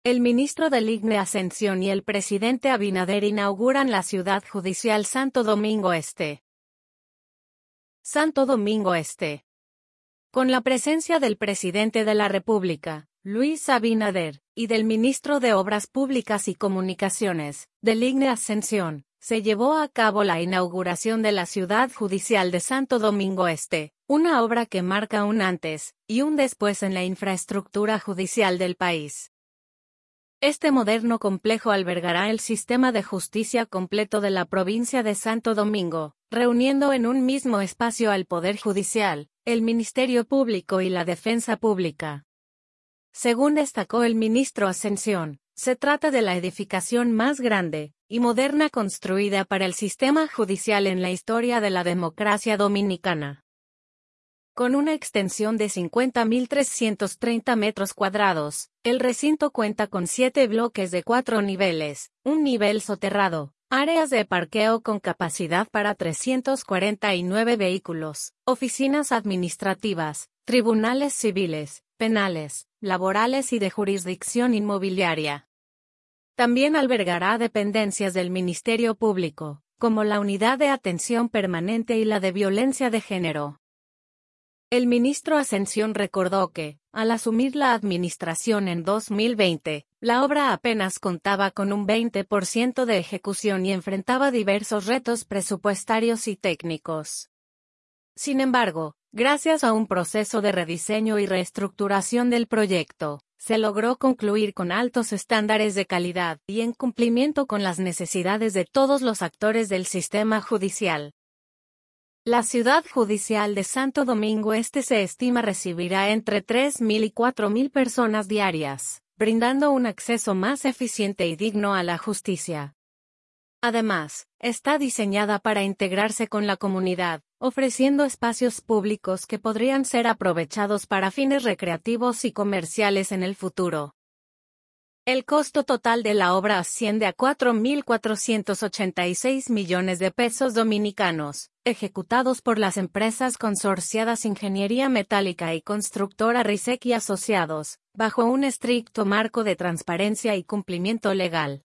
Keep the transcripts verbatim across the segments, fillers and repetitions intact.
El ministro del I G N E Ascensión y el presidente Abinader inauguran la Ciudad Judicial Santo Domingo Este. Santo Domingo Este. Con la presencia del presidente de la República, Luis Abinader, y del ministro de Obras Públicas y Comunicaciones, del I G N E Ascensión, se llevó a cabo la inauguración de la Ciudad Judicial de Santo Domingo Este, una obra que marca un antes y un después en la infraestructura judicial del país. Este moderno complejo albergará el sistema de justicia completo de la provincia de Santo Domingo, reuniendo en un mismo espacio al Poder Judicial, el Ministerio Público y la Defensa Pública. Según destacó el ministro Ascensión, se trata de la edificación más grande y moderna construida para el sistema judicial en la historia de la democracia dominicana. Con una extensión de cincuenta mil trescientos treinta metros cuadrados, el recinto cuenta con siete bloques de cuatro niveles, un nivel soterrado, áreas de parqueo con capacidad para trescientos cuarenta y nueve vehículos, oficinas administrativas, tribunales civiles, penales, laborales y de jurisdicción inmobiliaria. También albergará dependencias del Ministerio Público, como la Unidad de Atención Permanente y la de Violencia de Género. El ministro Ascensión recordó que, al asumir la administración en dos mil veinte, la obra apenas contaba con un veinte por ciento de ejecución y enfrentaba diversos retos presupuestarios y técnicos. Sin embargo, gracias a un proceso de rediseño y reestructuración del proyecto, se logró concluir con altos estándares de calidad y en cumplimiento con las necesidades de todos los actores del sistema judicial. La Ciudad Judicial de Santo Domingo Este se estima recibirá entre tres mil y cuatro mil personas diarias, brindando un acceso más eficiente y digno a la justicia. Además, está diseñada para integrarse con la comunidad, ofreciendo espacios públicos que podrían ser aprovechados para fines recreativos y comerciales en el futuro. El costo total de la obra asciende a cuatro mil cuatrocientos ochenta y seis millones de pesos dominicanos, ejecutados por las empresas consorciadas Ingeniería Metálica y Constructora RISEC y Asociados, bajo un estricto marco de transparencia y cumplimiento legal.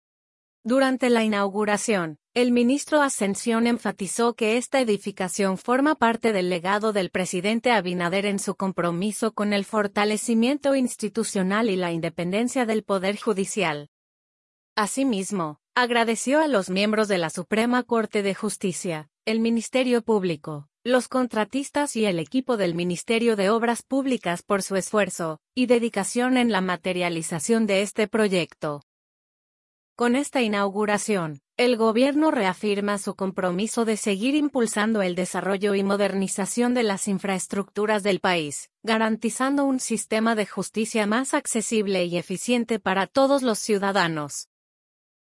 Durante la inauguración, el ministro Ascensión enfatizó que esta edificación forma parte del legado del presidente Abinader en su compromiso con el fortalecimiento institucional y la independencia del Poder Judicial. Asimismo, agradeció a los miembros de la Suprema Corte de Justicia, el Ministerio Público, los contratistas y el equipo del Ministerio de Obras Públicas por su esfuerzo y dedicación en la materialización de este proyecto. Con esta inauguración, el gobierno reafirma su compromiso de seguir impulsando el desarrollo y modernización de las infraestructuras del país, garantizando un sistema de justicia más accesible y eficiente para todos los ciudadanos.